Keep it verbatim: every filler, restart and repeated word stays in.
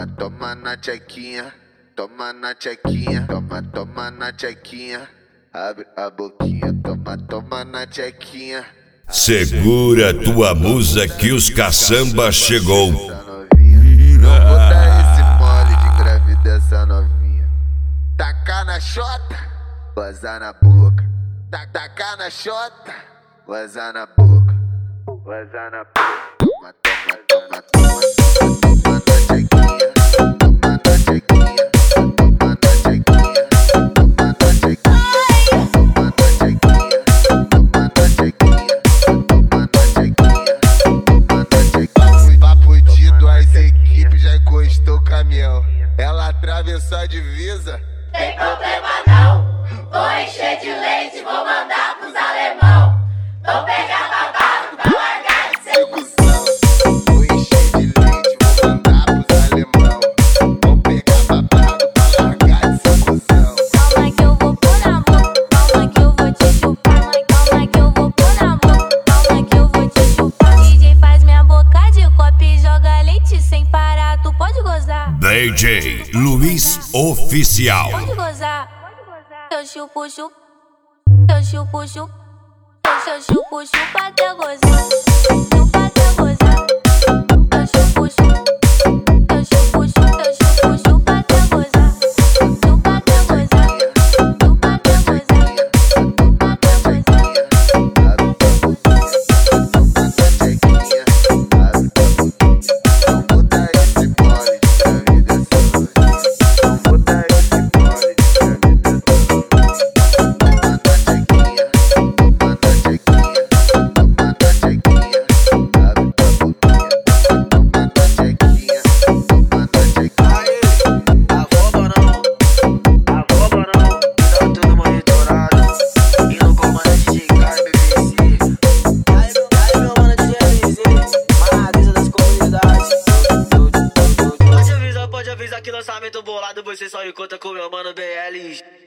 Toma, toma na tchequinha, toma na tchequinha, toma, toma na tchequinha. Abre a boquinha, toma, toma na tchequinha. Segura tua musa que os caçamba chegou. Não vou dar esse mole de engravidar essa novinha. Tacar na chota, gozar na boca. Tacar na chota, gozar na boca. Gozar na boca. Toma, toma, toma, toma. Toma na tchequinha, toma na tchequinha. Toma na tchequinha, toma na tchequinha. Toma na tchequinha, toma na tchequinha. Toma na tchequinha, toma na tchequinha. Papo fudido, as equipes já encostou o caminhão. Ela atravessou a divisa. Tem problema não, vou encher de leite, vou mandar pros alemão. Vou pegar babado pra largar de ser cuzão. Vou encher de leite, vou mandar pros alemão. Vou pegar babado pra largar de ser cuzão. Calma que eu vou pôr na boca, calma que eu vou te chupar. Calma que eu vou pôr na boca, calma que eu vou te chupar. D J faz minha boca de copo e joga leite sem parar, tu pode gozar. D J Luiz Oficial. Pode gozar, eu chupo, chupo, eu chupo, chupo, eu chupo, chupo até gozar, chupa até gozar, eu chupo, chupo, eu chupo, chupo, eu chupo, chupa até gozar, chupa até gozar, chupa até gozar, chupa até gozar. Não vou dar esse mole de engravidar essa novinha. Não vou dar esse mole de engravidar essa novinha. Toma na tchequinha, toma na tchequinha, toma na tchequinha. Abre tua boquinha, toma na tchequinha, toma na tchequinha. Afoba não, afoba não, tá tudo monitorado. E no comando de Chicago B B C. Aí meu mano de L Z, Marisa das comunidades. Pode avisar, pode avisar que lançamento bolado, você só encontra com meu mano B L.